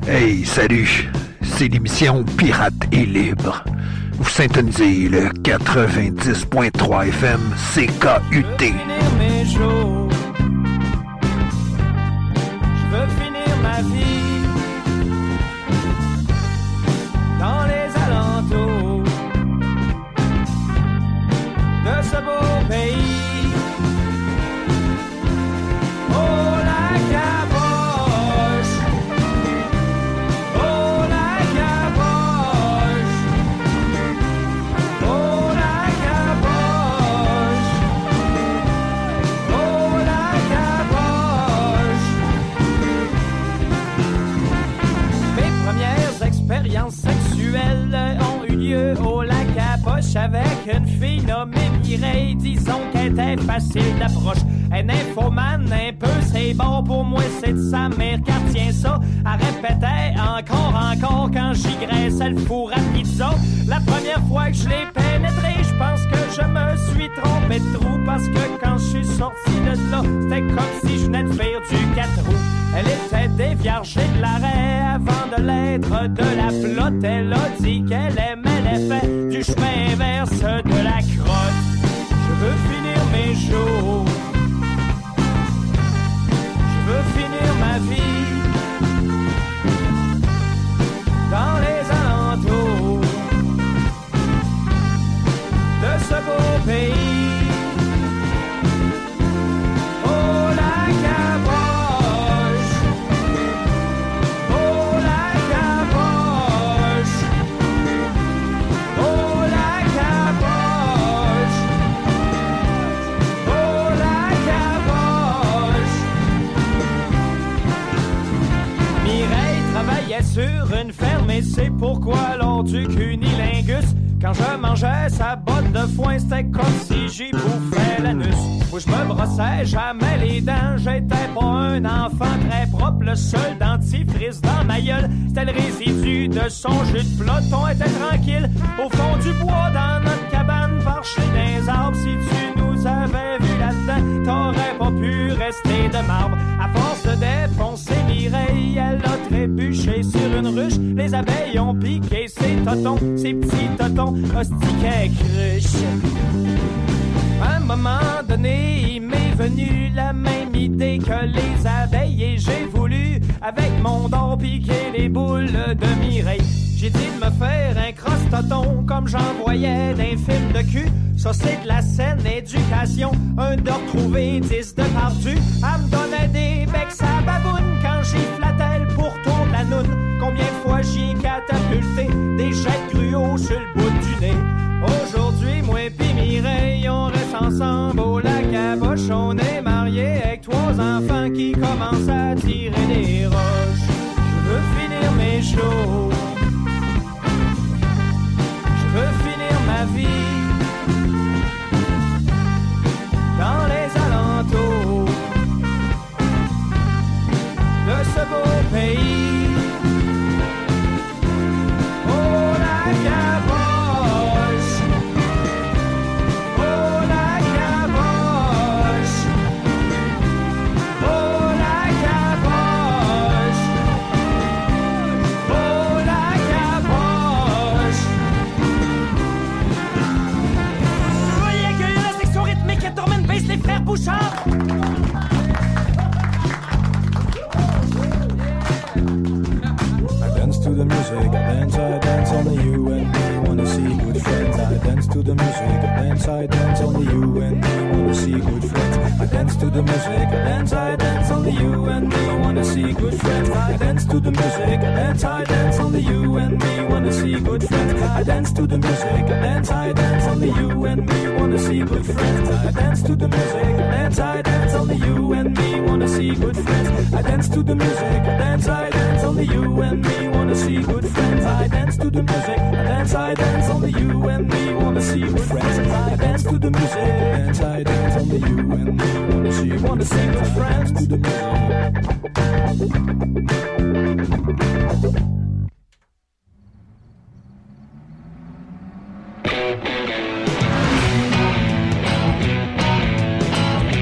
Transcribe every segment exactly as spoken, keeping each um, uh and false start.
Hey, salut! C'est l'émission Pirate et Libre. Vous syntonisez le quatre-vingt-dix point trois F M C K U T. Je veux finir mes jours. Je veux finir ma vie dans les alentours de ce beau pays. Oh la caboche, oh la caboche, oh la caboche, oh la caboche. Mes premières expériences sexuelles ont eu lieu au lac Caboche avec une fille nommée Mireille. Disons qu'elle était facile d'approche. Elle nymphomane, un peu, c'est bon pour moi, c'est de sa mère car tient ça. Elle répétait encore, encore quand j'y graissais le four à pizza. La première fois que je l'ai pénétré, je pense que je me suis trompé de trou. Parce que quand je suis sorti de là, c'était comme si je venais de faire du quatre roues. Elle était déviergée de l'arrêt avant de l'être de la plotte. Elle a dit qu'elle aimait l'effet du chemin inverse de la crotte. Je veux finir mes jours. Je veux finir ma vie dans les alentours de ce beau pays. Oh la caboche, oh la caboche, oh la caboche, oh la caboche. Mireille travaillait sur une ferme et c'est pourquoi lors du cunilingus, quand je mangeais sa botte de foin, c'était comme si j'y bouffais l'anus. Où je me brossais jamais les dents, j'étais pas un enfant très propre. Le seul dentifrice dans ma gueule, c'était le résidu de son jus de flotte. On était tranquille au fond du bois dans notre cabane, perché dans les arbres. Si tu nous avais vu là-dedans, t'aurais pas pu rester de marbre. À force de défoncer Mireille, elle a trébuché sur une ruche. Les abeilles ont piqué ses totons, ses petits totons, hostiquets cruches. À un moment donné, il m'est venu la même idée que les abeilles et j'ai voulu, avec mon dard, piquer les boules de Mireille. J'ai dit de me faire un crosse-toton comme j'en voyais dans un film de cul. Ça c'est de la saine éducation, un de retrouver dix de pardu. Elle me donnait des becs à baboune quand j'y flattais le pourtour de la noune. Combien de fois j'y catapulté des jets de gruau sur le bout du nez. Aujourd'hui, moi pis Mireille, on reste ensemble au lac Caboche. On est mariés avec trois enfants qui commencent à tirer des roches. Je veux finir mes jours. Je veux finir ma vie dans les alentours de ce beau pays. Oh la caboche, oh la caboche, oh la caboche, oh la caboche. Il accueille la section rythmique et Dorman Bass, les frères Bouchard. To the music, I dance, I dance, only you and me wanna see good friends. I dance to the music, I dance, I dance, only you and me wanna see good friends. I dance to the music, I dance, I dance, only you and me wanna see good friends. I dance to the music, I dance, I dance, only you and me wanna see good friends. I dance to the music, I dance, I dance, only you and me wanna see good friends. I dance to the music, I dance, I dance, only you and me wanna see good friends. I dance to the music, I dance, I dance, only you and me wanna see good friends. I dance to the music, I dance, I dance, only you and me wanna see good friends. I dance to the music, I dance, I dance, only you and me wanna see, wanna see good friends. To the music.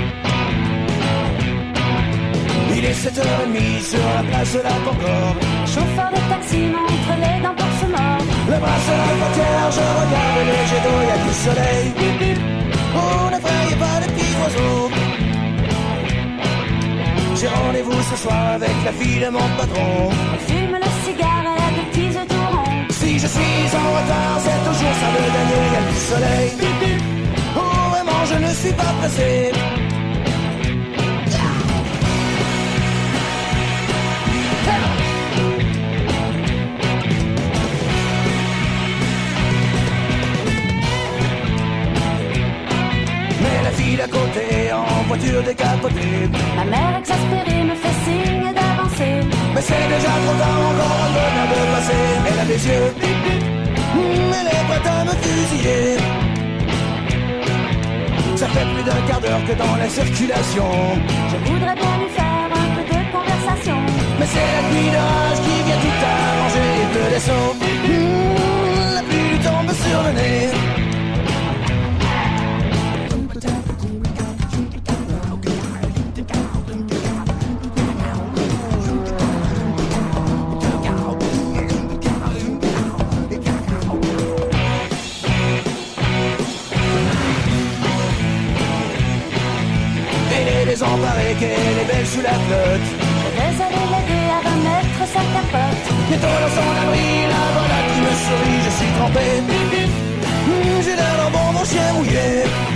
Il est sept heures trente sur la place de la Concorde. chauffeur de taxi montre les dents pour se mordre. Le bras sur la frontière, je regarde le jet d'eau, y'a du soleil. Bip, bip. Oh, n'effrayez pas les petits oiseaux. J'ai rendez-vous ce soir avec la fille de mon patron. Elle fume le cigare, elle a des petits yeux tout ronds. Si je suis en retard, c'est toujours ça de gagner, y'a du soleil. Bip, bip. Oh, vraiment, je ne suis pas pressé. Mais la fille d'à côté, en voiture décapotée, Ma mère exaspérée me fait signe d'avancer. mais c'est déjà trop tard, encore un bonheur de passer. Elle a des yeux, bip, bip. Mmh, elle est prête à me fusiller. Ça fait plus d'un quart d'heure que dans la circulation. Je voudrais bien lui faire un peu de conversation. Mais c'est la pluie d'orage qui vient tout arranger. Et pleut des sauts, mmh, la pluie tombe sur le nez. Désemparée qu'elle est belle sous la flotte. Je vais aller l'aider à remettre sa capote. Bientôt dans son abri, la voilà qui me sourit. Je suis trempé, bip, bip. Mmh, j'ai l'air d'un bon mon chien mouillé.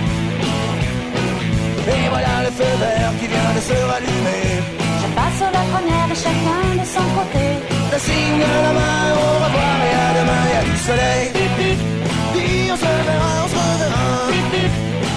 Et voilà le feu vert qui vient de se rallumer. Je passe sur la première et chacun de son côté. Le signe de la main, au revoir et à demain. Y'a du soleil, bip, bip. Dis on se verra, on se reverra, bip, bip.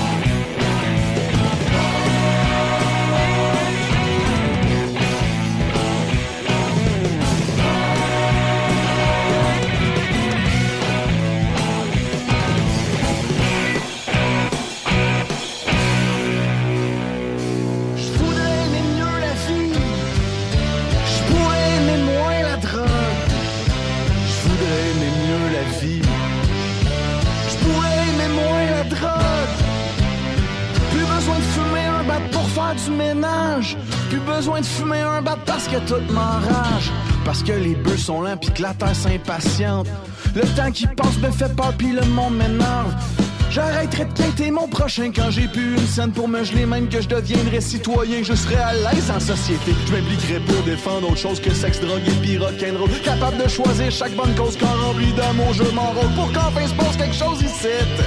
Du ménage, plus besoin de fumer un bat parce que tout m'enrage. Parce que les bœufs sont lents pis que la terre s'impatiente. Le temps qui passe me fait peur pis le monde m'énerve. J'arrêterai de quitter mon prochain quand j'ai plus une scène pour me geler, même que je deviendrai citoyen, je serai à l'aise en société. Je m'impliquerai pour défendre autre chose que sexe, drogue et pis rock'n'roll. Capable de choisir chaque bonne cause quand rempli d'amour je m'enrôle. Pour qu'enfin se passe quelque chose ici,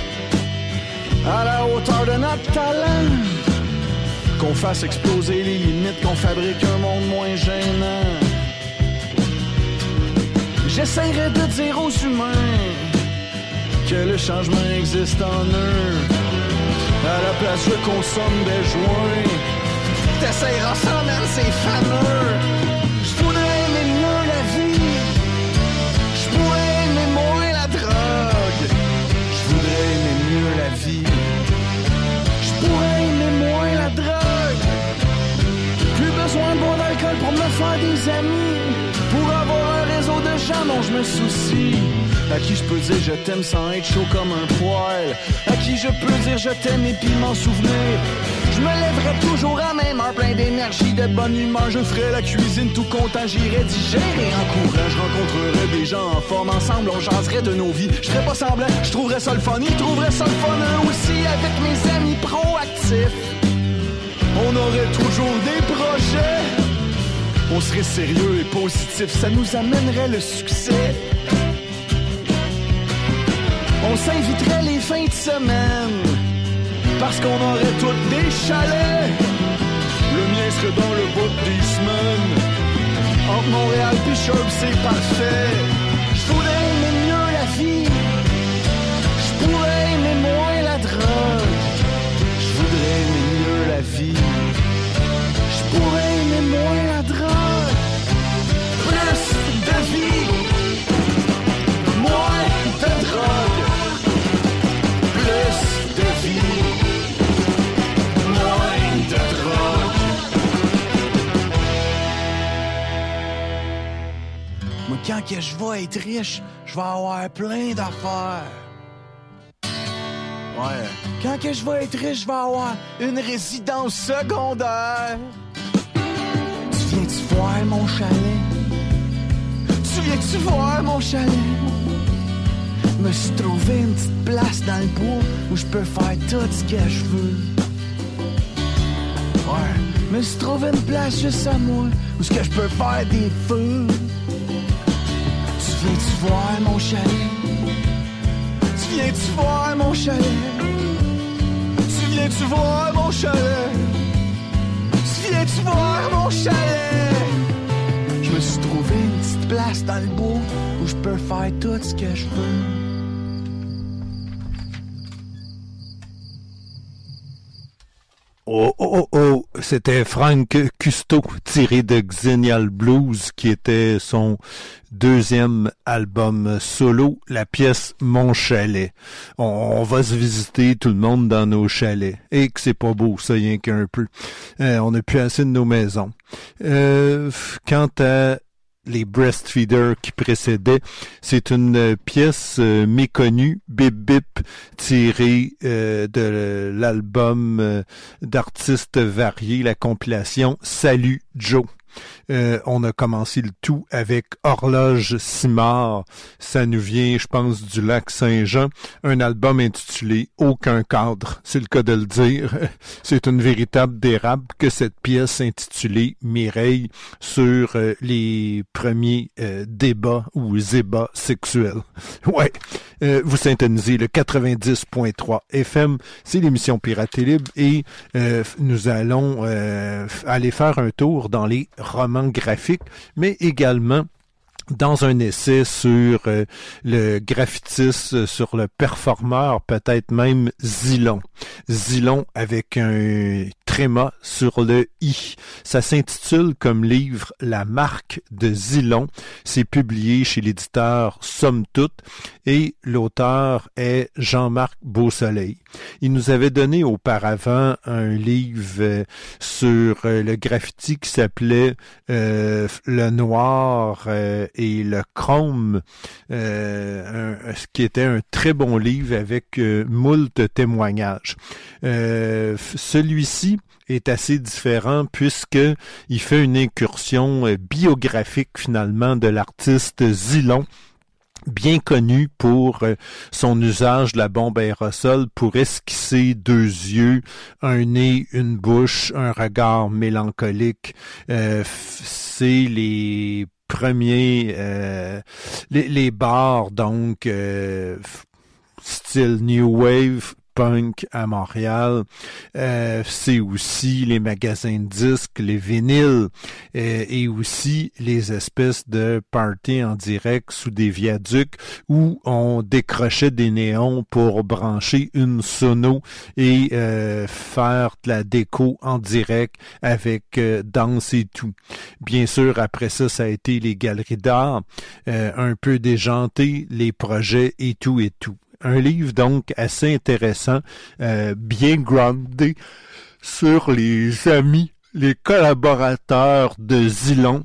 à la hauteur de notre talent. Qu'on fasse exploser les limites, qu'on fabrique un monde moins gênant. J'essaierai de dire aux humains que le changement existe en eux. À la place, je consomme des joints. T'essaieras ça, même, c'est fameux. J'voudrais aimer mieux la vie. J'pourrais aimer moins la drogue. J'voudrais aimer mieux la vie. J'pourrais aimer moins la drogue. Plus besoin de boire d'alcool pour me faire des amis. Pour avoir un réseau de gens dont je me soucie. À qui je peux dire je t'aime sans être chaud comme un poil. À qui je peux dire je t'aime et puis m'en souvenir. Je me lèverai toujours à même heure, plein d'énergie, de bonne humeur. Je ferai la cuisine tout content, j'irai digérer en courant. Je rencontrerai des gens en forme, ensemble on jaserait de nos vies. Je ferai pas semblant, je trouverais ça le fun, ils trouveraient ça le fun eux aussi. Avec mes amis proactifs, on aurait toujours des projets. On serait sérieux et positif, ça nous amènerait le succès. On s'inviterait les fins de semaine, parce qu'on aurait toutes des chalets. Le mien serait dans le bout des semaines. Entre Montréal pis Sherb, c'est parfait. J'voudrais aimer mieux la vie. J'pourrais aimer moins la drogue. J'voudrais aimer mieux la vie. J'pourrais aimer moins la drogue. Plus de vie, moins de drogue. Plus de vie, moins de drogue. Moi, quand que je vais être riche, je vais avoir plein d'affaires. Ouais. Quand que je vais être riche, je vais avoir une résidence secondaire. Tu viens-tu voir mon chalet? viens-tu voir mon chalet? Me suis trouvé une petite place dans le bois où je peux faire tout ce que je veux. Ouais, me suis trouvé une place juste à moi où ce que je peux faire des feux. Tu viens-tu voir mon chalet? Tu viens-tu voir mon chalet? Tu viens-tu voir mon chalet? Tu viens-tu voir mon chalet? Je me suis trouvé une petite place dans le bois où je peux faire tout ce que je veux. Oh, oh, oh, oh, c'était Frank Custo, tiré de Xennial Blues, qui était son deuxième album solo, la pièce Mon Chalet. On, on va se visiter tout le monde dans nos chalets. Et que c'est pas beau, ça, rien qu'un peu. Euh, on n'a plus assez de nos maisons. Euh, quant à les Breastfeeders qui précédaient, c'est une pièce euh, méconnue, Bip Bip, tirée euh, de l'album euh, d'artistes variés, la compilation Salut Joe. Euh, on a commencé le tout avec Horloge Simard. Ça nous vient, je pense, du lac Saint-Jean. Un album intitulé Aucun cadre, c'est le cas de le dire. C'est une véritable dérape que cette pièce intitulée Mireille sur euh, les premiers euh, débats ou ébats sexuels. Ouais, euh, vous syntonisez le quatre-vingt-dix point trois F M, c'est l'émission Pirate et Libre et euh, nous allons euh, aller faire un tour dans les romans graphiques, mais également dans un essai sur euh, le graffitisme, sur le performeur, peut-être même Zilon. Zilon avec un tréma sur le i. Ça s'intitule comme livre La marque de Zilon. C'est publié chez l'éditeur Somme Toute et l'auteur est Jean-Marc Beausoleil. Il nous avait donné auparavant un livre euh, sur euh, le graffiti qui s'appelait euh, Le Noir euh, et le Chrome, euh, un, ce qui était un très bon livre avec euh, moult témoignages. Euh, celui-ci est assez différent puisque il fait une incursion euh, biographique finalement de l'artiste Zilon, bien connu pour euh, son usage de la bombe aérosol pour esquisser deux yeux, un nez, une bouche, un regard mélancolique. Euh, c'est les premiers, euh, les, les bars donc euh, style New Wave, punk à Montréal. Euh, c'est aussi les magasins de disques, les vinyles euh, et aussi les espèces de parties en direct sous des viaducs où on décrochait des néons pour brancher une sono et euh, faire de la déco en direct avec euh, danse et tout. Bien sûr, après ça, ça a été les galeries d'art, euh, un peu déjanté, les projets et tout et tout. Un livre donc assez intéressant, euh, bien groundé sur les amis, les collaborateurs de Zilon,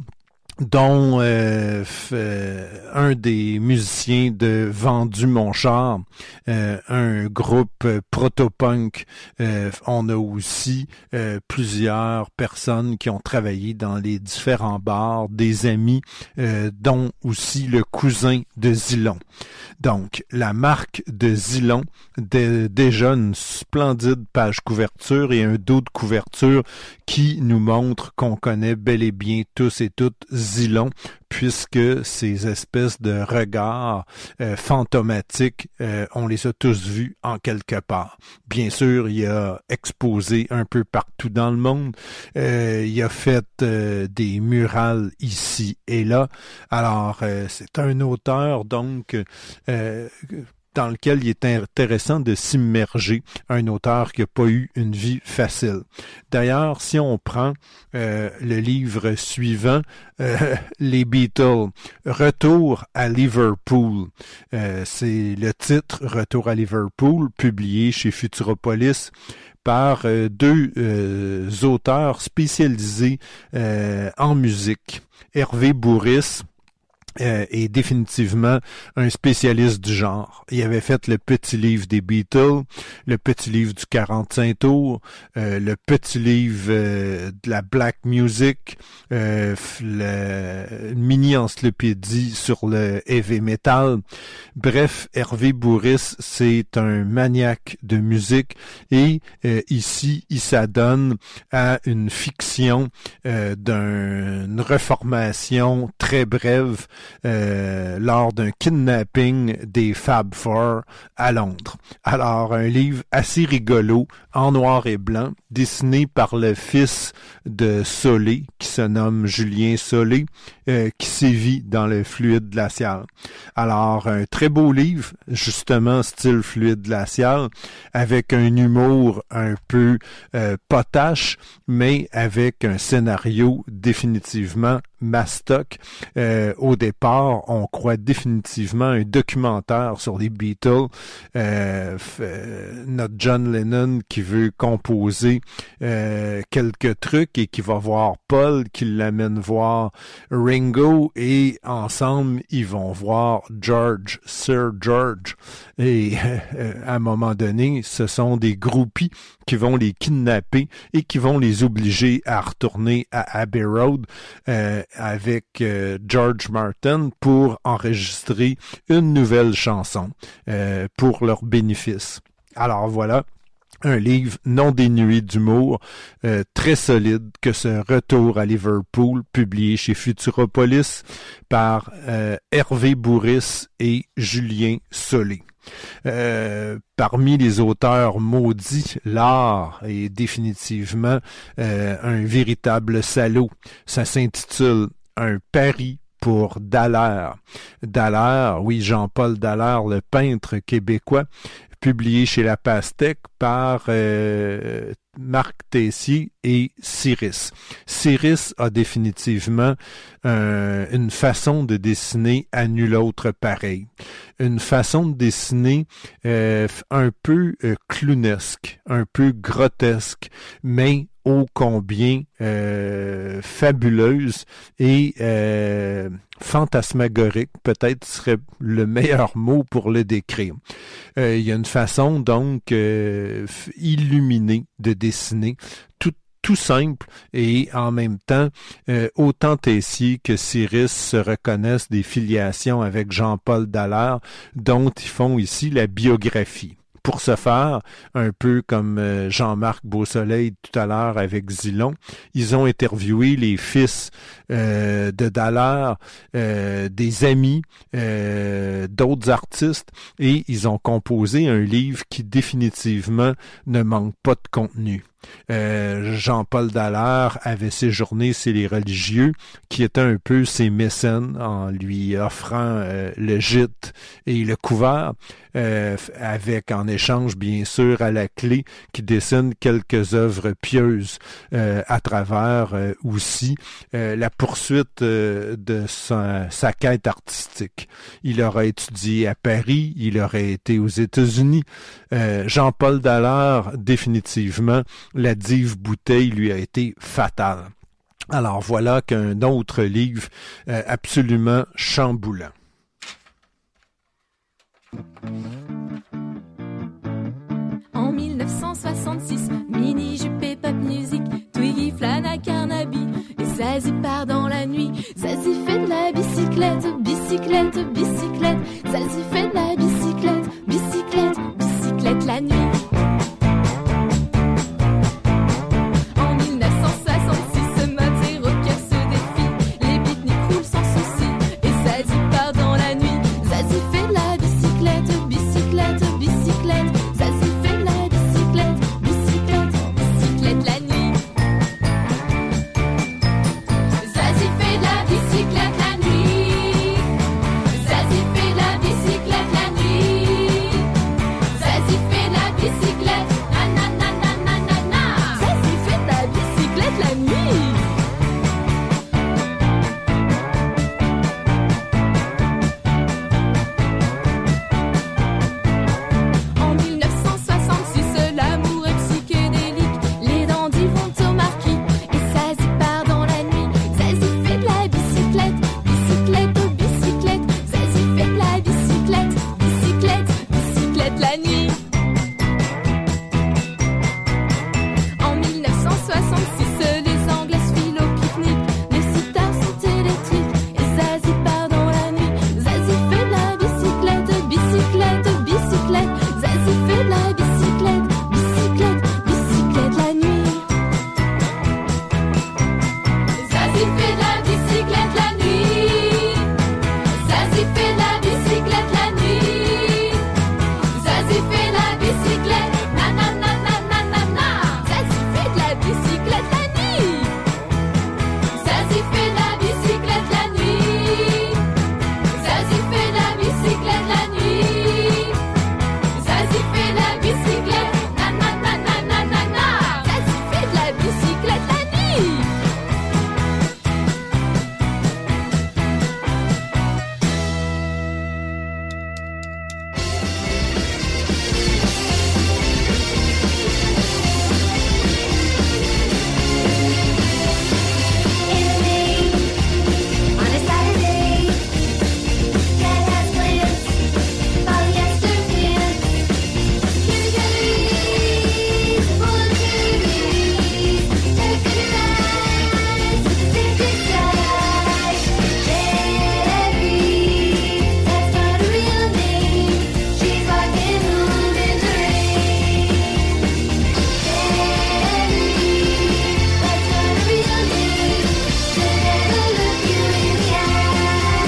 dont euh, f, euh, un des musiciens de Vendu Mon Char, euh, un groupe euh, proto-punk. Euh, on a aussi euh, plusieurs personnes qui ont travaillé dans les différents bars, des amis, euh, dont aussi le cousin de Zilon. Donc, la marque de Zilon, de, déjà une splendide page couverture et un dos de couverture qui nous montre qu'on connaît bel et bien tous et toutes Zilon, puisque ces espèces de regards euh, fantomatiques, euh, on les a tous vus en quelque part. Bien sûr, il a exposé un peu partout dans le monde. Euh, il a fait euh, des murales ici et là. Alors, euh, c'est un auteur, donc... Euh, dans lequel il est intéressant de s'immerger, un auteur qui n'a pas eu une vie facile. D'ailleurs, si on prend euh, le livre suivant, euh, les Beatles, Retour à Liverpool, euh, c'est le titre Retour à Liverpool, publié chez Futuropolis par euh, deux euh, auteurs spécialisés euh, en musique, Hervé Bourris Euh, est définitivement un spécialiste du genre. Il avait fait le petit livre des Beatles, le petit livre du quarante-cinq tours, euh, le petit livre euh, de la black music, euh, le mini-encyclopédie sur le heavy metal. Bref, Hervé Bourris, c'est un maniaque de musique et euh, ici, il s'adonne à une fiction euh, d'une reformation très brève Euh, lors d'un kidnapping des Fab Four à Londres. Alors, un livre assez rigolo, en noir et blanc, dessiné par le fils de Solé, qui se nomme Julien Solé, euh, qui sévit dans le fluide glacial. Alors, un très beau livre, justement style fluide glacial, avec un humour un peu euh, potache, mais avec un scénario définitivement mastoc. Euh, au départ, on croit définitivement un documentaire sur les Beatles. Euh, f- euh, notre John Lennon qui veut composer euh, quelques trucs et qui va voir Paul, qui l'amène voir Ringo, et ensemble, ils vont voir George, Sir George. Et euh, à un moment donné, ce sont des groupies qui vont les kidnapper et qui vont les obliger à retourner à Abbey Road euh, avec euh, George Martin pour enregistrer une nouvelle chanson euh, pour leur bénéfice. Alors voilà, un livre non dénué d'humour, euh, très solide, que ce Retour à Liverpool, publié chez Futuropolis par euh, Hervé Bourris et Julien Solé. Euh, parmi les auteurs maudits, l'art est définitivement euh, un véritable salaud. Ça s'intitule Un pari pour Dallaire. Dallaire, oui, Jean-Paul Dallaire, le peintre québécois, publié chez La Pastèque par euh, Marc Tessier et Cyrus. Cyrus a définitivement euh, une façon de dessiner à nul autre pareil. Une façon de dessiner euh, un peu euh, clownesque, un peu grotesque, mais ô combien euh, fabuleuse et euh, fantasmagorique, peut-être serait le meilleur mot pour le décrire. Euh, il y a une façon donc euh, illuminée de dessiner, tout tout simple, et en même temps, euh, autant Tessier que Cyrus se reconnaissent des filiations avec Jean-Paul Dallaire, dont ils font ici la biographie. Pour ce faire, un peu comme euh, Jean-Marc Beausoleil tout à l'heure avec Zilon, ils ont interviewé les fils euh, de Dallaire, euh, des amis, euh, d'autres artistes, et ils ont composé un livre qui définitivement ne manque pas de contenu. Euh, Jean-Paul Dallaire avait séjourné chez les religieux, qui étaient un peu ses mécènes, en lui offrant euh, le gîte et le couvert, euh, avec en échange bien sûr à la clé qui dessine quelques œuvres pieuses euh, à travers euh, aussi euh, la poursuite euh, de sa, sa quête artistique. Il aurait étudié à Paris, il aurait été aux États-Unis. Euh, Jean-Paul Dallaire, définitivement, la dive bouteille lui a été fatale. Alors voilà qu'un autre livre euh, absolument chamboulant. En mille neuf cent soixante-six, Mini Jupe et Pop Music, Twiggy flâne à Carnaby, et Zazie part dans la nuit. Zazie fait de la bicyclette, bicyclette, bicyclette. Zazie fait de la bicyclette, bicyclette, bicyclette la nuit. Bicyclette, Zazie fait de la bicyclette la nuit. Zazie fait de la bicyclette la nuit. Zazie fait de la bicyclette. Na na na na na na na. Zazie fait de la bicyclette la nuit. Zazie fait de la bicyclette la nuit. Zazie fait de la bicyclette la nuit. Zazie fait de la bicyclette. Na na na na na na na. Zazie fait de la bicyclette la nuit. On a Saturday, Dad has plans, polyester pants, cute full of cuties, look at her eyes with a sacred side. Jerry, that's not her real name, she's walking home in the rain. Jerry, that's not her real name, she'll never look you in the eye.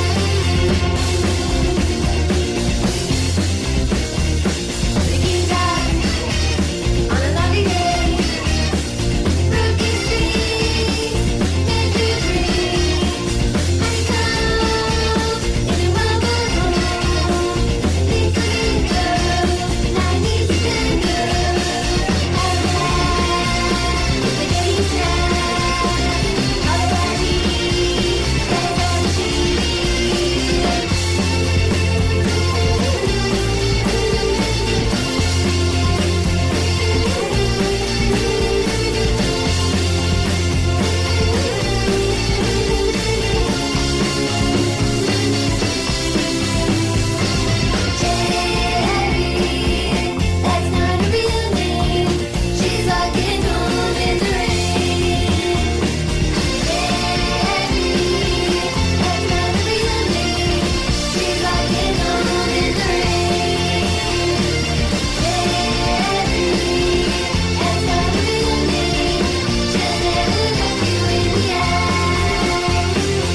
Picking up on a lovely day, Brookie Street, can't you breathe? Honeycomb in a mobile home, think of it girl, nineties tango. Alright, spaghetti time, all I need, red on cheese. Jerry, that's not her real name, she's walking home in the rain. Jerry, that's not her real name, she's walking home in the rain. Jerry, that's not her real name, she'll never look you in the eye.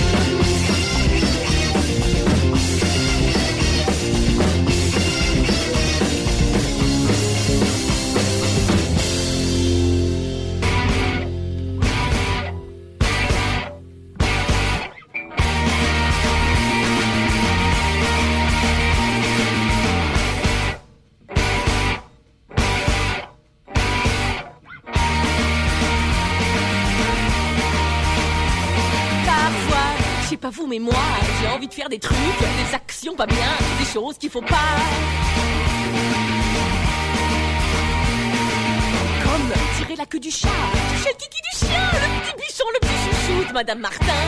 Parfois, je sais pas vous, mais moi, j'ai envie de faire des trucs, des actions pas bien, des choses qu'il faut pas. Comme tirer la queue du chat, toucher le kiki du chien, le petit bichon, le petit chouchou de Madame Martin.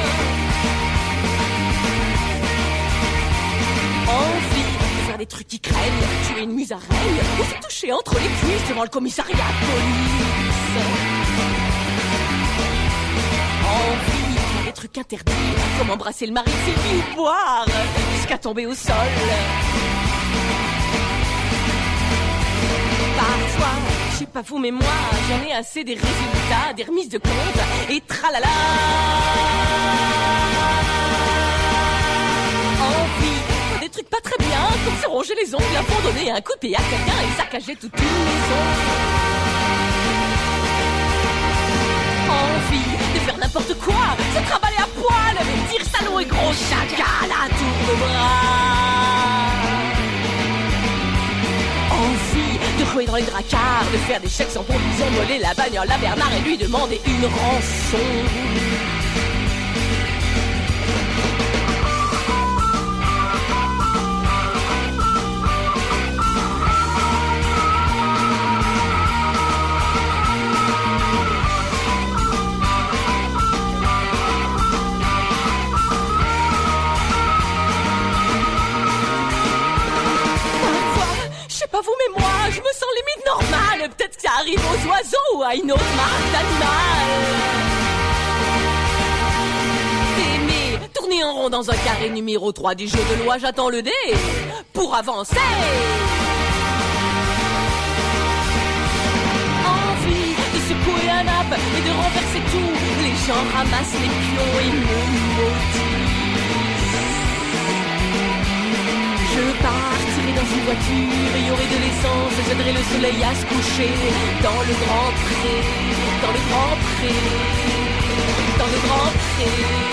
Envie de faire des trucs qui craignent, tuer une musaraigne, ou se toucher entre les cuisses devant le commissariat de police. Envie de faire des trucs interdits, comme embrasser le mari de Sylvie ou boire jusqu'à tomber au sol. Parfois, je sais pas vous, mais moi, j'en ai assez des résultats, des remises de compte, et tralala. Envie, des trucs pas très bien, comme se ronger les ongles, abandonner un coup de pied à quelqu'un et saccager toute une maison. Envie de faire n'importe quoi, se travailler à poil, avec dire salaud et gros chacal à tour de bras. Envie de rouer dans les dracards, de faire des chèques sans provision, voler la bagnole à Bernard et lui demander une rançon. Pas vous mais moi, je me sens limite normale. Peut-être que ça arrive aux oiseaux ou à une autre marque d'animal. D'aimer tourner en rond dans un carré numéro trois du jeu de loi, j'attends le dé pour avancer. Envie de secouer un nappe et de renverser tous les les gens ramassent les pions et me maudissent. Je partirai dans une voiture, il y aurait de l'essence et j'aiderai le soleil à se coucher dans le grand pré, dans le grand pré, dans le grand pré.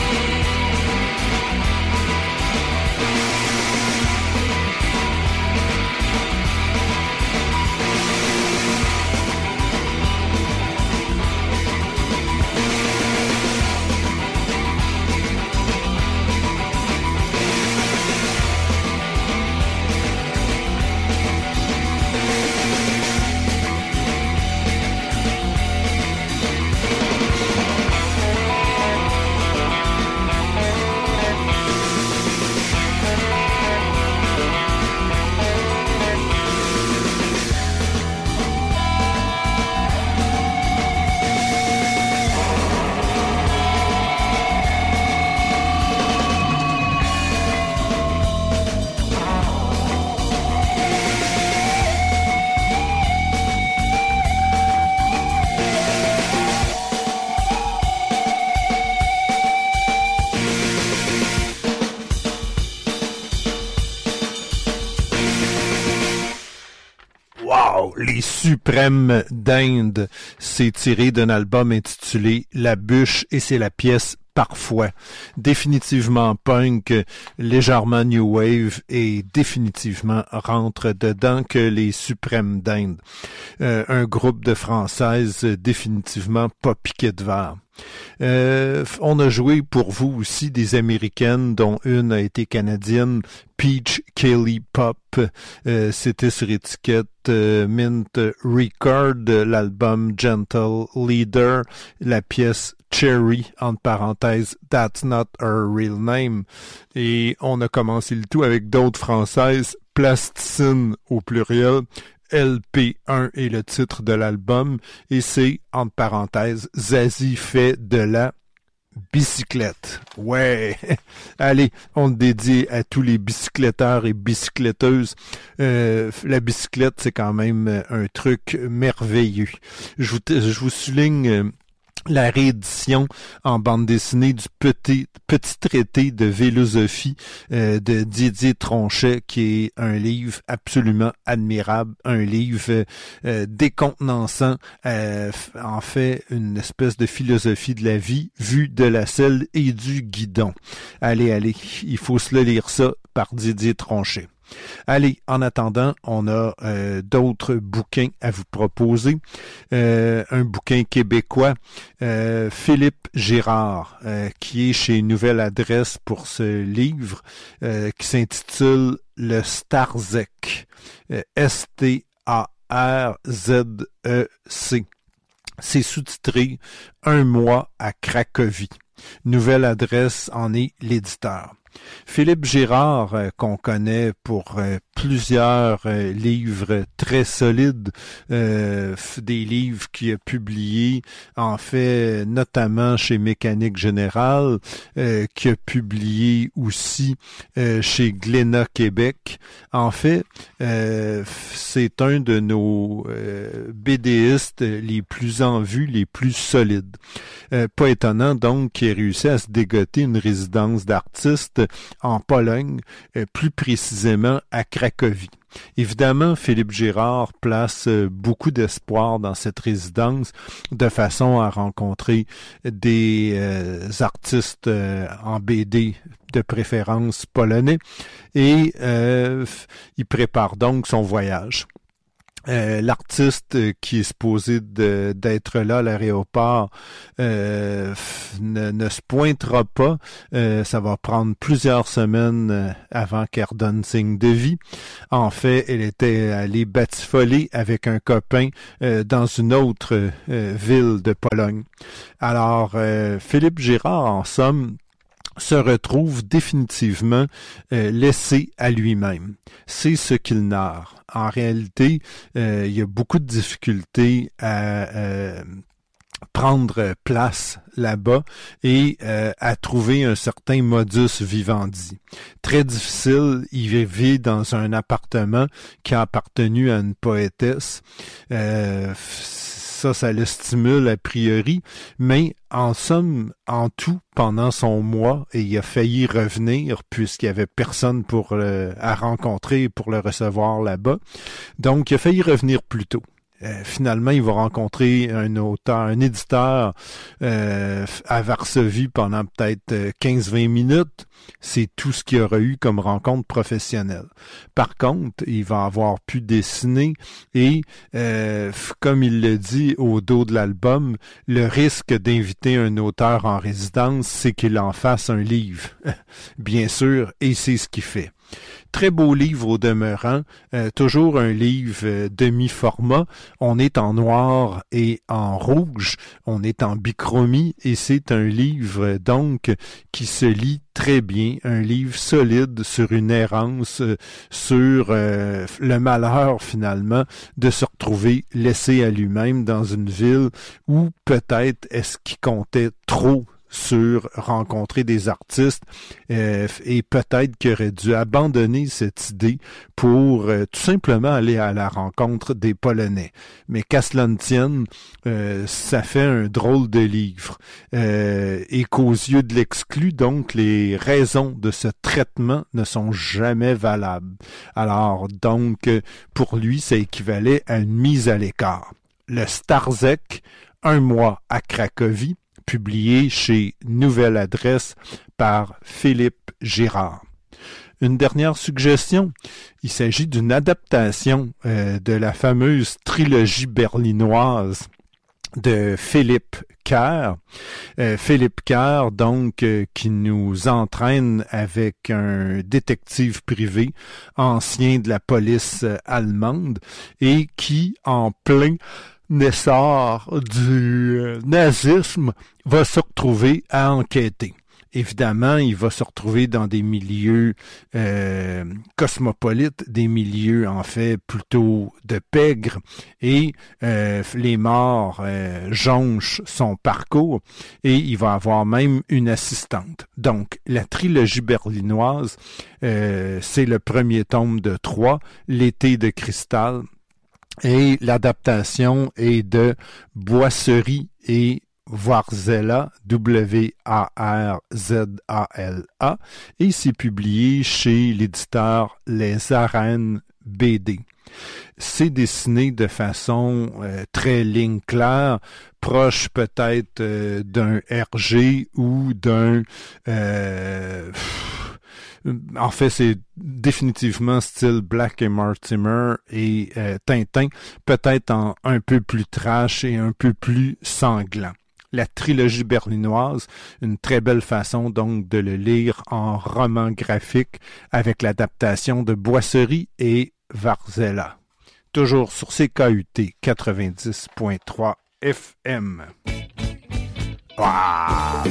Les Suprêmes d'Inde, c'est tiré d'un album intitulé La Bûche et c'est la pièce Parfois. Définitivement punk, légèrement new wave et définitivement rentre dedans que les Suprêmes d'Inde. Euh, un groupe de Françaises définitivement pas piqué de verre. Euh, on a joué pour vous aussi des Américaines, dont une a été canadienne, Peach Kelly Pop. Euh, c'était sur étiquette euh, Mint Record, l'album Gentle Leader, la pièce Cherry, entre parenthèses, That's Not Her Real Name. Et on a commencé le tout avec d'autres françaises, Plasticine au pluriel, L P un est le titre de l'album et c'est, entre parenthèses, Zazie fait de la bicyclette. Ouais! Allez, on le dédie à tous les bicycletteurs et bicycletteuses. Euh, la bicyclette, c'est quand même un truc merveilleux. Je vous, je vous souligne... Euh, la réédition en bande dessinée du petit petit traité de philosophie euh, de Didier Tronchet, qui est un livre absolument admirable, un livre euh, décontenançant, euh, en fait une espèce de philosophie de la vie vue de la selle et du guidon. Allez, allez, il faut se le lire ça par Didier Tronchet. Allez, en attendant, on a euh, d'autres bouquins à vous proposer. Euh, un bouquin québécois, euh, Philippe Girard, euh, qui est chez Nouvelle Adresse pour ce livre, euh, qui s'intitule Le Starzec, euh, S T A R Z E C. C'est sous-titré « Un mois à Cracovie ». Nouvelle Adresse en est l'éditeur. Philippe Girard, euh, qu'on connaît pour euh, plusieurs euh, livres très solides, euh, des livres qu'il a publiés, en fait, notamment chez Mécanique Générale, euh, qu'il a publié aussi euh, chez Glénat Québec. En fait, euh, c'est un de nos euh, BDistes les plus en vue, les plus solides. Euh, pas étonnant, donc, qu'il ait réussi à se dégoter une résidence d'artiste en Pologne, euh, plus précisément à Cracovie. Évidemment, Philippe Girard place euh, beaucoup d'espoir dans cette résidence de façon à rencontrer des euh, artistes euh, en B D de préférence polonais et euh, il prépare donc son voyage. Euh, l'artiste qui est supposé de, d'être là à l'aéroport euh, ne, ne se pointera pas. Euh, ça va prendre plusieurs semaines avant qu'elle redonne signe de vie. En fait, elle était allée batifoler avec un copain euh, dans une autre euh, ville de Pologne. Alors, euh, Philippe Girard, en somme, se retrouve définitivement euh, laissé à lui-même. C'est ce qu'il narre. En réalité, euh, il y a beaucoup de difficultés à euh, prendre place là-bas et euh, à trouver un certain modus vivendi. Très difficile, il vit dans un appartement qui a appartenu à une poétesse. Euh, ça, ça le stimule a priori, mais en somme, en tout, pendant son mois, et il a failli revenir puisqu'il y avait personne pour le, à rencontrer pour le recevoir là-bas. Donc, il a failli revenir plus tôt. Euh, finalement, il va rencontrer un auteur, un éditeur euh, à Varsovie pendant peut-être quinze vingt minutes. C'est tout ce qu'il aura eu comme rencontre professionnelle. Par contre, il va avoir pu dessiner et, euh, comme il le dit au dos de l'album, le risque d'inviter un auteur en résidence, c'est qu'il en fasse un livre, bien sûr, et c'est ce qu'il fait. Très beau livre au demeurant, euh, toujours un livre euh, demi-format. On est en noir et en rouge, on est en bichromie et c'est un livre donc qui se lit très bien, un livre solide sur une errance, euh, sur euh, le malheur finalement de se retrouver laissé à lui-même dans une ville où peut-être est-ce qu'il comptait trop sur rencontrer des artistes euh, et peut-être qu'il aurait dû abandonner cette idée pour euh, tout simplement aller à la rencontre des Polonais. Mais qu'à cela ne tienne, euh, ça fait un drôle de livre euh, et qu'aux yeux de l'exclu, donc, les raisons de ce traitement ne sont jamais valables. Alors, donc, pour lui, ça équivalait à une mise à l'écart. Le Starzec, un mois à Cracovie, publié chez Nouvelle Adresse par Philippe Girard. Une dernière suggestion, il s'agit d'une adaptation euh, de la fameuse trilogie berlinoise de Philippe Kerr. Euh, Philippe Kerr, donc, euh, qui nous entraîne avec un détective privé ancien de la police euh, allemande et qui, en plein essor du nazisme, va se retrouver à enquêter. Évidemment, il va se retrouver dans des milieux euh, cosmopolites, des milieux en fait plutôt de pègres, et euh, les morts euh, jonchent son parcours, et il va avoir même une assistante. Donc, la trilogie berlinoise, euh, c'est le premier tome de trois, L'été de cristal, et l'adaptation est de Boisserie et Warzela, W A R Z A L A, et c'est publié chez l'éditeur Les Arènes B D. C'est dessiné de façon euh, très ligne claire, proche peut-être euh, d'un R G ou d'un... Euh, En fait, c'est définitivement style Black et Mortimer et euh, Tintin, peut-être en un peu plus trash et un peu plus sanglant. La trilogie berlinoise, une très belle façon donc de le lire en roman graphique avec l'adaptation de Boisserie et Warzela. Toujours sur C K U T quatre-vingt-dix point trois F M. Wow!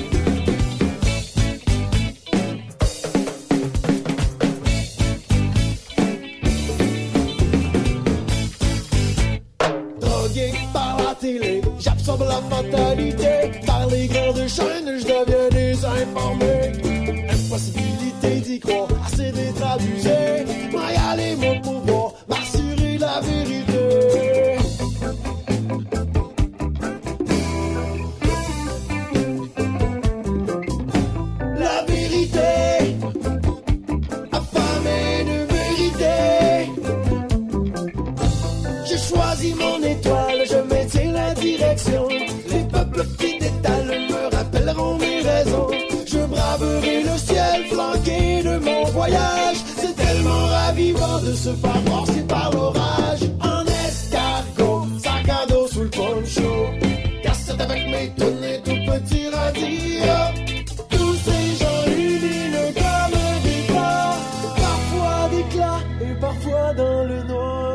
Par la télé, j'absorbe la fatalité. Par les grandes chaînes, je deviens désinformé. Impossibilité d'y croire, assez d'être abusé. Moi y aller mon pouvoir, m'assurer la vérité. La vérité, affamée de vérité. J'ai choisi mon étoile, je maintiens la direction. Les peuples qui détalent me rappelleront mes raisons. Je braverai le ciel flanqué de mon voyage. C'est tellement ravivant de se faire brasser par l'orage. En escargot, sac à dos sous le poncho. Cassette avec mes tonnes et tout petit radio. Tous ces gens lumineux comme des phares. Parfois d'éclat et parfois dans le noir.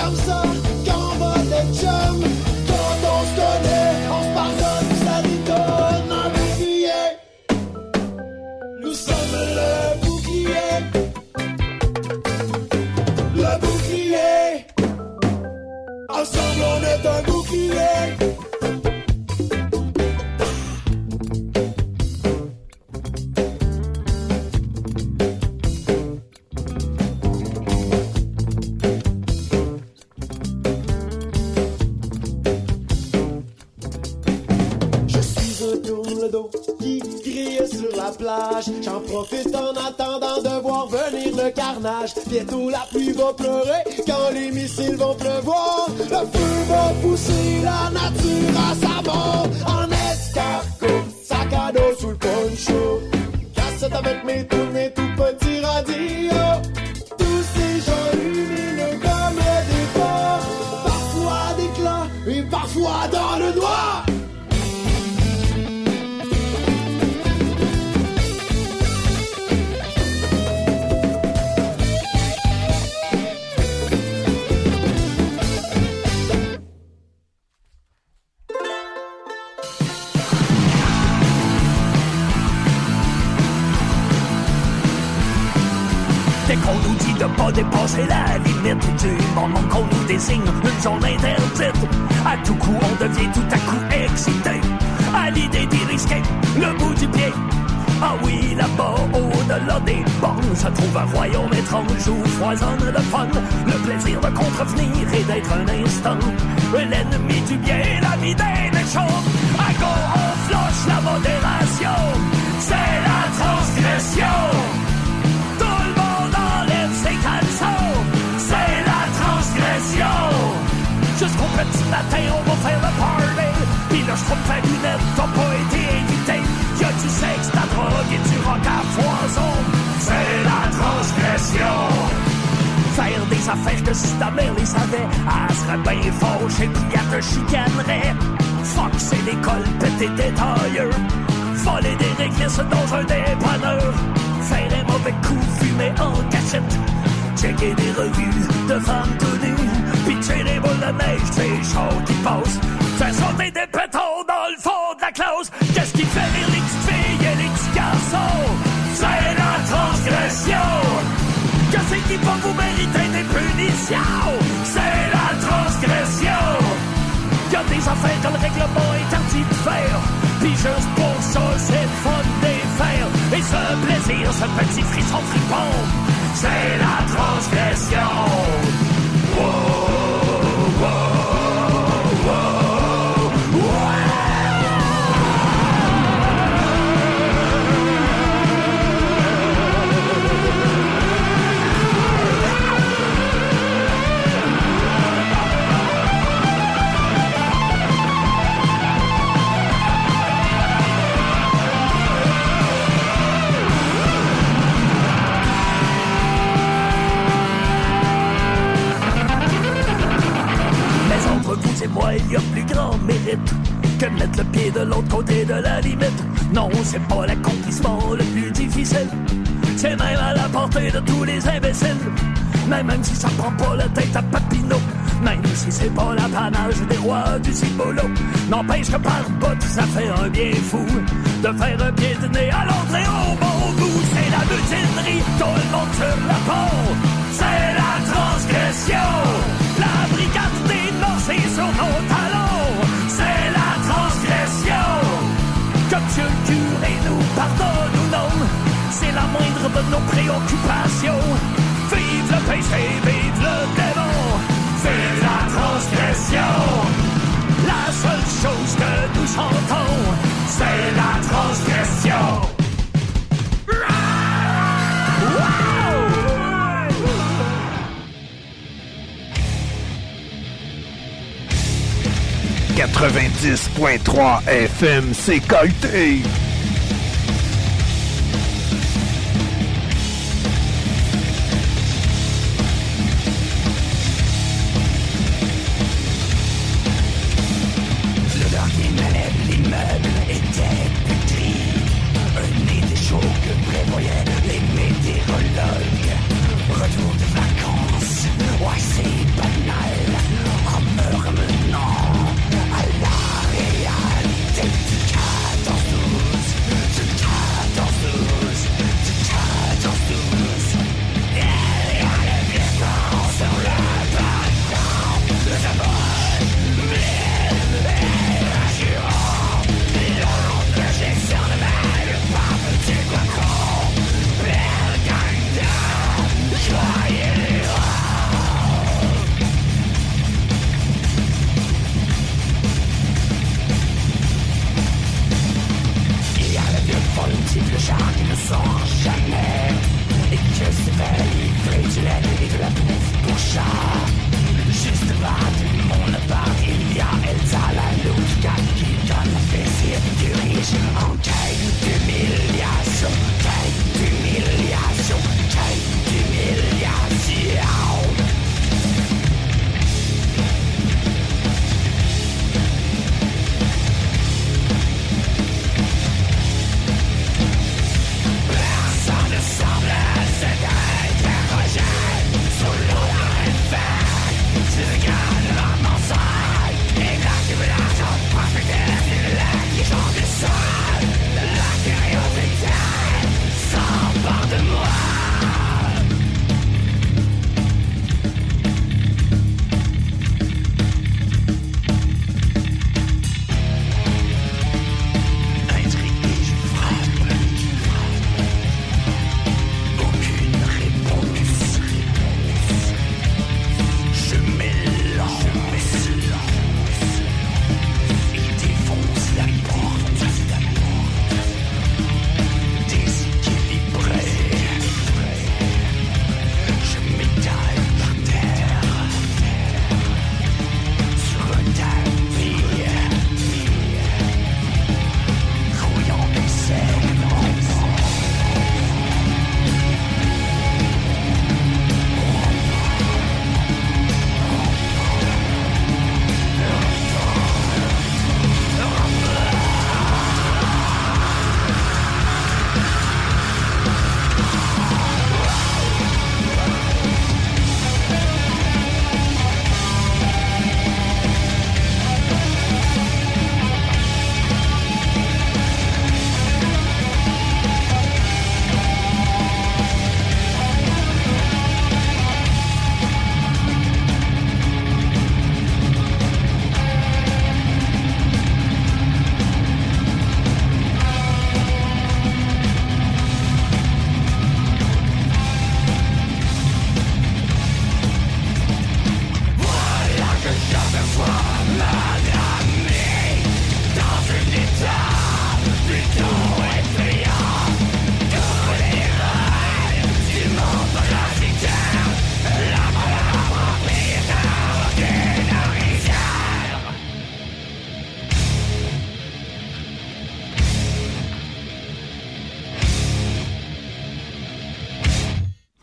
comme ça qu'on va être chum. Quand on se connaît, on se pardonne, ça détonne un bouclier. Nous sommes le bouclier. Le bouclier. Ensemble on est un bouclier. Plage. J'en profite en attendant de voir venir le carnage. Bientôt la pluie va pleurer quand les missiles vont pleuvoir. Le feu va pousser la nature à sa mort. En escargot, sac à dos sous le poncho. Cassette avec mes tournées, tout petit radio. Tous ces gens lumineux comme des phares. Parfois d'éclat et parfois dans le noir. Qu'on nous dit de pas dépasser la limite du moment qu'on nous désigne une zone interdite. À tout coup, on devient tout à coup excité à l'idée d'y risquer le bout du pied. Ah oui, là-bas, au-delà des bornes, se trouve un royaume étrange où foisonne le fun, le plaisir de contrevenir et d'être un instant l'ennemi du bien, la vie des méchants. À go, on flush la modération, c'est la transgression. Jusqu'au petit matin, on va faire le party. Pis le schtroumpf à lunettes, t'as pas été invité. Y'a du sexe, de la drogue et du rock à foison. C'est la transgression. Faire des affaires que si ta mère les savait, elle serait bien fâchée pis elle te chicanerait. Fuck, c'est l'école, péter des tailleurs. Voler des réglisses dans un dépanneur. Faire un mauvais coup, fumer en cachette. Checker des revues de femmes tout nues. Pitcher des boules de neige, des chars qui passent. Faire sauter des pétons dans le fond de la classe. Qu'est-ce qui fait rire les petites filles et les petits garçons? C'est la transgression. Qu'est-ce qui va vous mériter des punitions? C'est la transgression. Y'a des affaires que le règlement interdit de faire. Pis juste pour ça, c'est le fun des faire. Et ce plaisir, ce petit frisson fripon, c'est la transgression. Wow. Vous et moi, il y a plus grand mérite que mettre le pied de l'autre côté de la limite. Non, c'est pas l'accomplissement le plus difficile. C'est même à la portée de tous les imbéciles. Mais même si ça prend pas la tête à Papineau, même si c'est pas l'apanage des rois du cibolo, n'empêche que par bout, ça fait un bien fou de faire un pied de nez à l'entrée au bon goût. C'est la mutinerie, tout le monde sur la peau. C'est la transgression. La brigade des morts, c'est sur nos talons. C'est la transgression. Que Dieu le curé nous pardonne ou non, c'est la moindre de nos préoccupations. Vive le péché, vive le démon. Vive la transgression. La seule chose que nous chantons, c'est la transgression. quatre-vingt-dix point trois F M, c'est qualité. Le dernier malade, l'immeuble était pétri. Un été chaud que prévoyaient les météorologues. Retour de vacances, ouais c'est banal.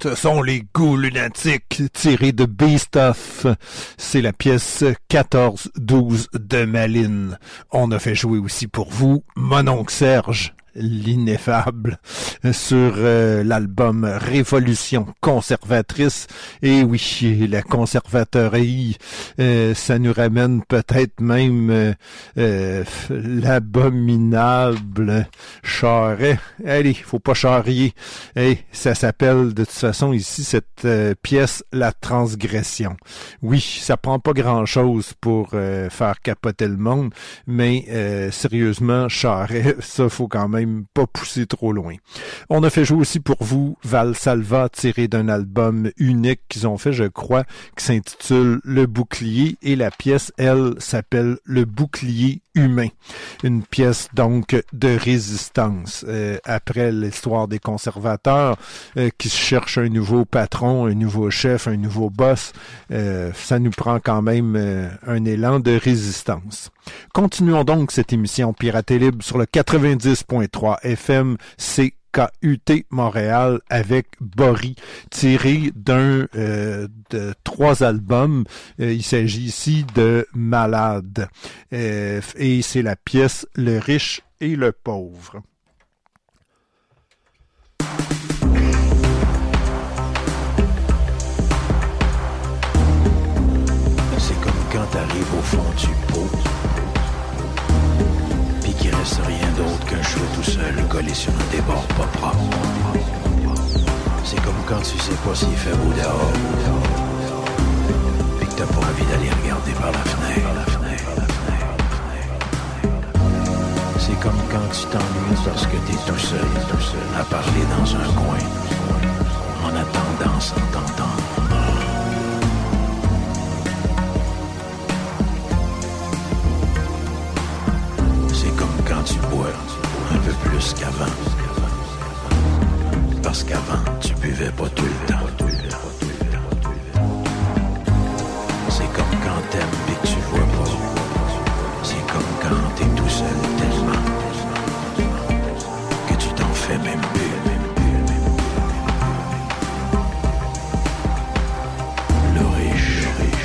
Ce sont les Goûts Lunatiques tirés de Beast of. C'est la pièce quatorze douze de Malines. On a fait jouer aussi pour vous Mon oncle Serge, l'ineffable, sur euh, l'album Révolution conservatrice. Et oui, la conservaterie, euh, ça nous ramène peut-être même euh, euh, l'abominable charret. Allez, faut pas charrier. Hey, ça s'appelle de toute façon ici cette euh, pièce La Transgression. Oui, ça prend pas grand-chose pour euh, faire capoter le monde, mais euh, sérieusement, charret, ça faut quand même pas pousser trop loin. On a fait jouer aussi pour vous Valsalva, tiré d'un album unique qu'ils ont fait, je crois, qui s'intitule Le Bouclier, et la pièce, elle, s'appelle Le Bouclier humain. Une pièce donc de résistance euh, après l'histoire des conservateurs euh, qui se cherchent un nouveau patron, un nouveau chef, un nouveau boss. Euh, ça nous prend quand même euh, un élan de résistance. Continuons donc cette émission Piraté Libre sur le quatre-vingt-dix point trois F M C K U T Montréal avec Boris, tiré d'un euh, de trois albums. Euh, il s'agit ici de Malade. Euh, et c'est la pièce Le riche et le pauvre. C'est comme quand t'arrives au fond du pot, puis qu'il reste rien d'autre qu'un cheveu tout seul collé sur un débord pas propre. C'est comme quand tu sais pas s'il fait beau dehors, puis que t'as pas envie d'aller regarder par la fenêtre. C'est comme quand tu t'ennuies parce que t'es tout seul, tout seul à parler dans un coin, en attendant sans t'entendre. Quand tu bois un peu plus qu'avant, parce qu'avant tu buvais pas tout le temps. C'est comme quand t'aimes et que tu vois pas. C'est comme quand t'es tout seul tellement que tu t'en fais même plus. Le riche, le riche.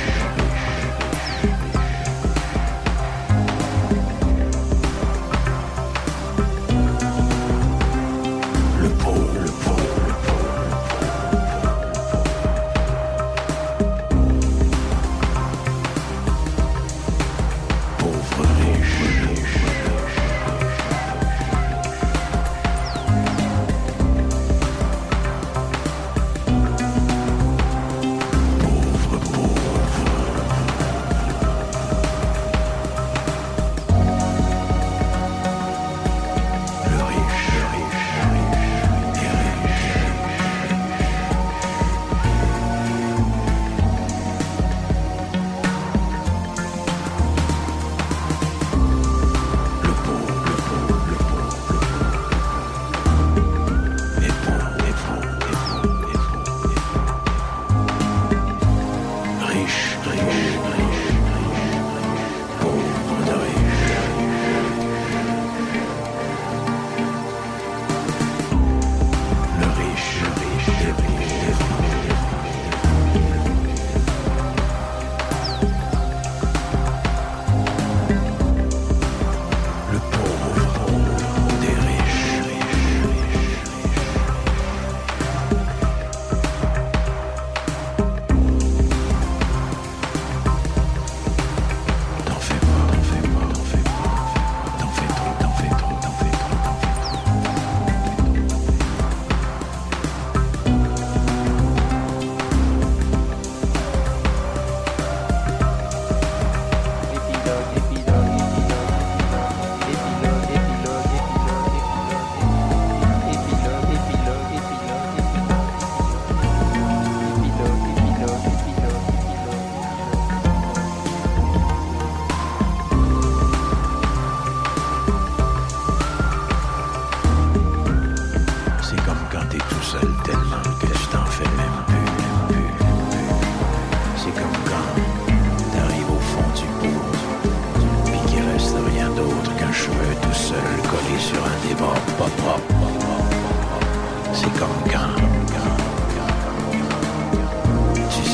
C'est comme quand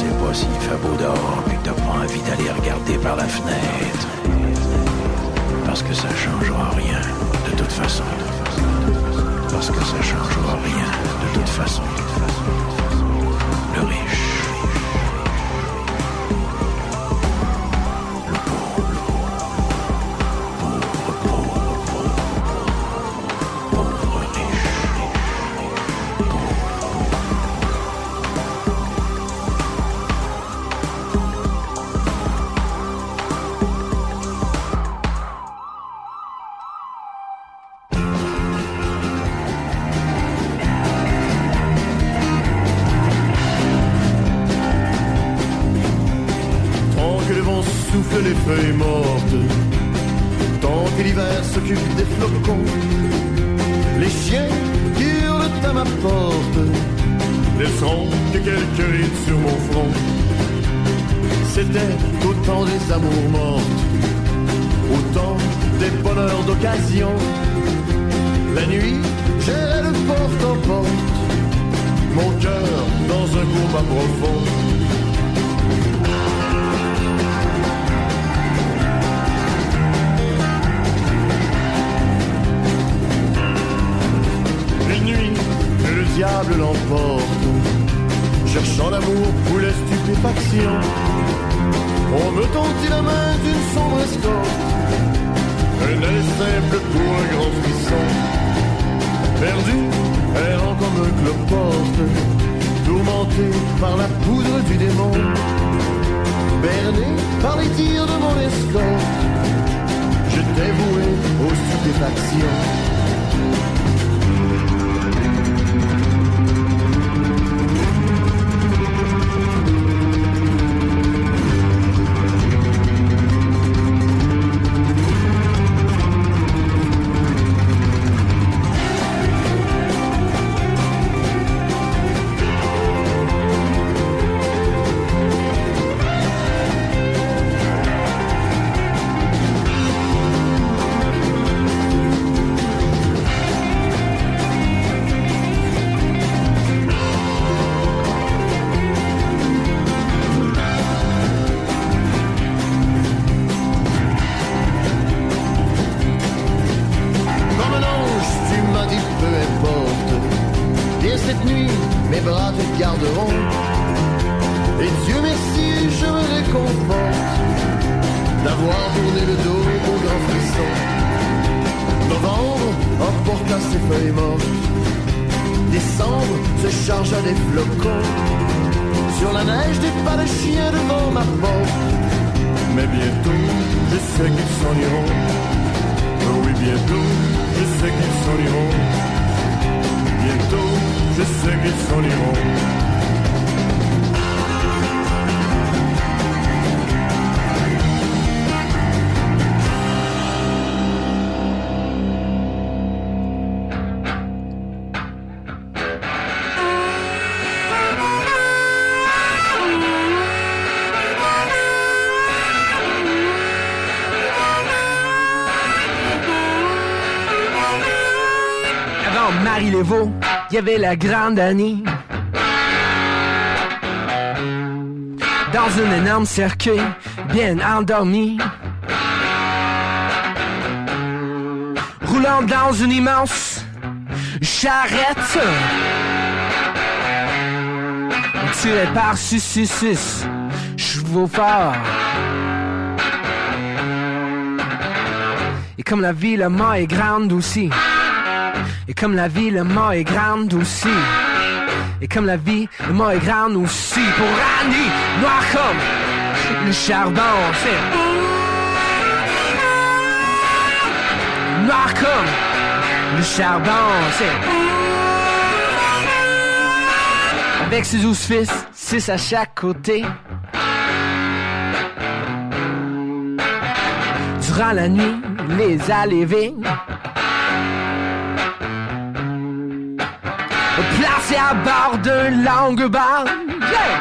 sais pas s'il fait beau dehors et que t'as pas envie d'aller regarder par la fenêtre. Parce que ça changera rien, de toute façon. Parce que ça changera rien, de toute façon. Le riche. Le pauvre. Pauvre, pauvre, pauvre. Pauvre riche. Souffle les feuilles mortes, tant que l'hiver s'occupe des flocons. Les chiens qui hurlent à ma porte laisseront que quelques rides sur mon front. C'était autant des amours mortes, autant des bonheurs d'occasion. La nuit, j'irai de porte en porte, mon cœur dans un combat profond. Le diable l'emporte, cherchant l'amour ou la stupéfaction. On me tendit la main d'une sombre escorte, un aller simple pour un grand frisson. Perdu, errant comme un cloporte, tourmenté par la poudre du démon, berné par les tirs de mon escorte, j'étais voué aux stupéfactions. Il y avait la grande Annie dans un énorme cercueil, bien endormie, roulant dans une immense charrette, tirée par six six six chevaux forts. Et comme la vie, le mort est grande aussi. Et comme la vie, le mort est grande aussi. Et comme la vie, le mort est grande aussi. Pour Annie, noir comme le charbon, c'est noir comme le charbon, c'est avec ses douze fils, six à chaque côté. Durant la nuit, les a levés, placés à bord d'un longue-bande. Yeah!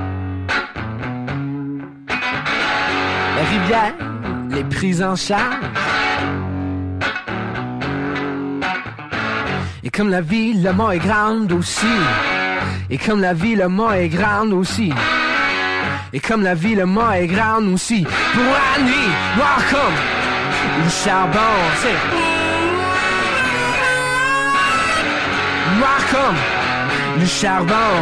La rivière les prise en charge. Et comme la vie, le mort est grande aussi. Et comme la vie, le mort est grande aussi. Et comme la vie, le mât est grande aussi. Pour la nuit, noir comme le charbon, c'est noir comme le charbon.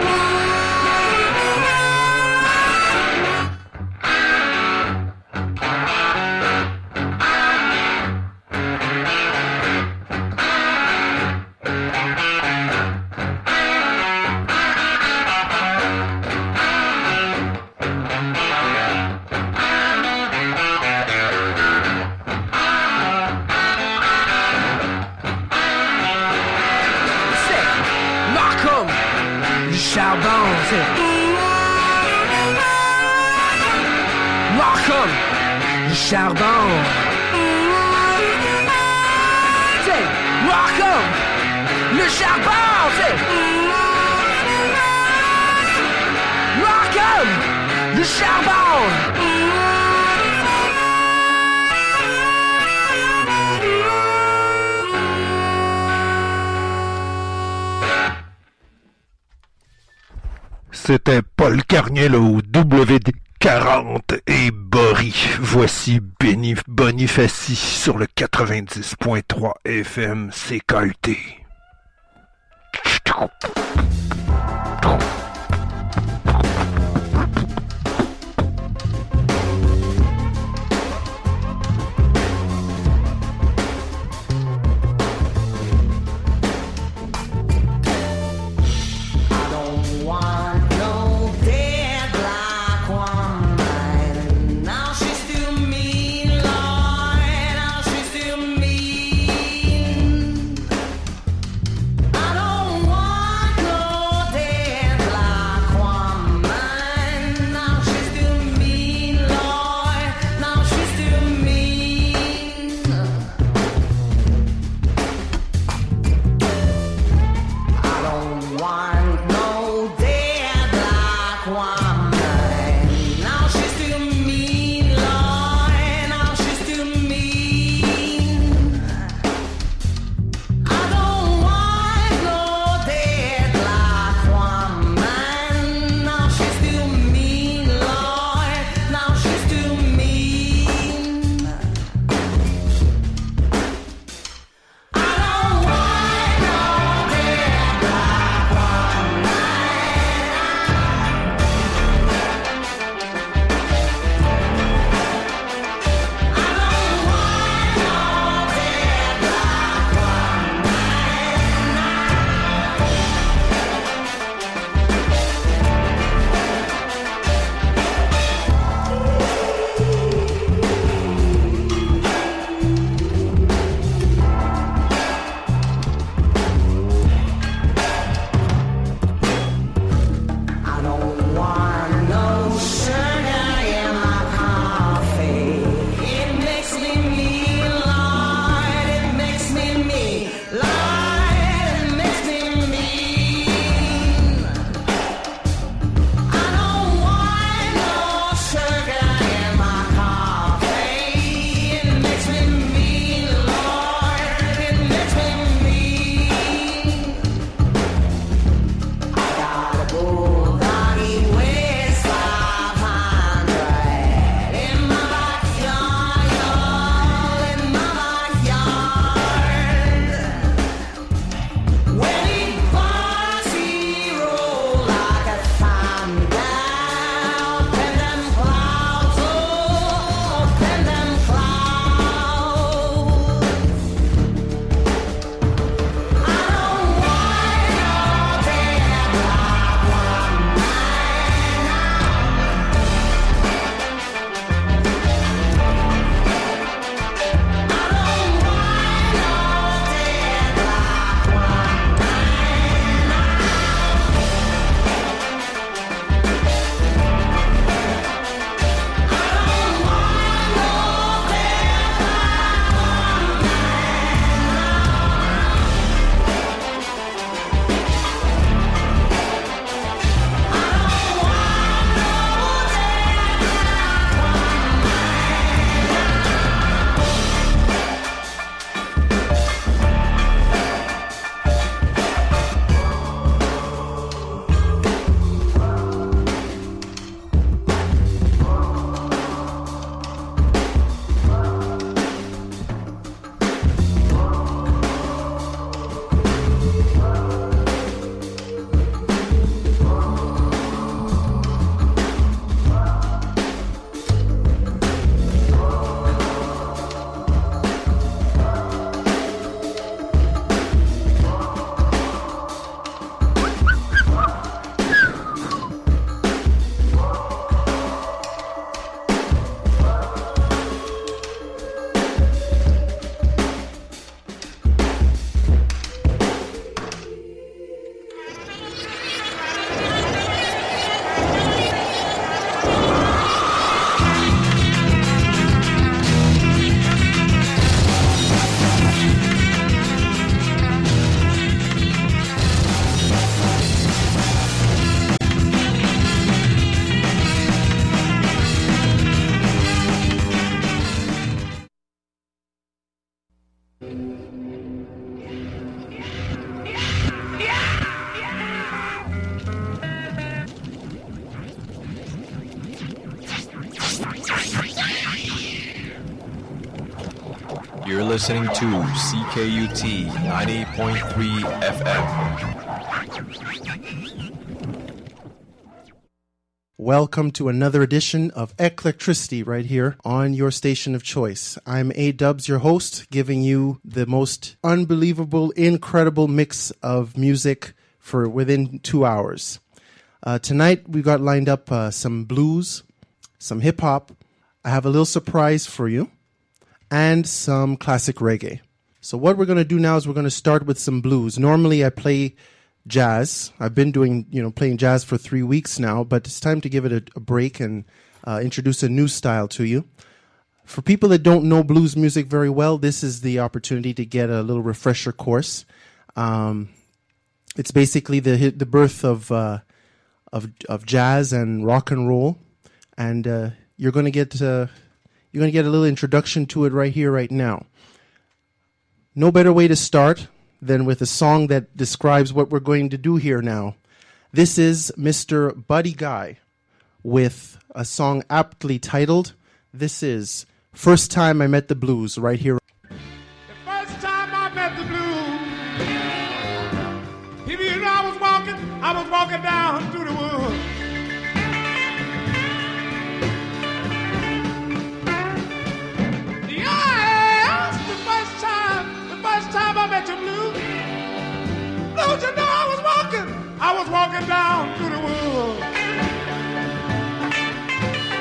Charbon, c'est noir comme le charbon. C'est noir comme le charbon, c'est noir comme le charbon. C'était Paul Carniel au W D quarante et Bory. Voici Benny Bonifaci sur le quatre-vingt-dix point trois F M C K U T. I don't want no day You're listening to C K U T ninety point three F M. Welcome to another edition of Eclectricity right here on your station of choice. I'm A-Dubs, your host, giving you the most unbelievable, incredible mix of music for within two hours. Uh, tonight, we've got lined up uh, some blues, some hip-hop. I have a little surprise for you, and some classic reggae. So what we're going to do now is we're going to start with some blues. Normally, I play jazz. I've been doing, you know, playing jazz for three weeks now, but it's time to give it a, a break and uh, introduce a new style to you. For people that don't know blues music very well, this is the opportunity to get a little refresher course. Um, it's basically the the birth of uh, of of jazz and rock and roll, and uh, you're going to get uh, you're going to get a little introduction to it right here, right now. No better way to start than with a song that describes what we're going to do here now. This is Mister Buddy Guy with a song aptly titled, this is First Time I Met the Blues, right here. First time I met the blues, people, you know, I was walking, I was walking down through the woods.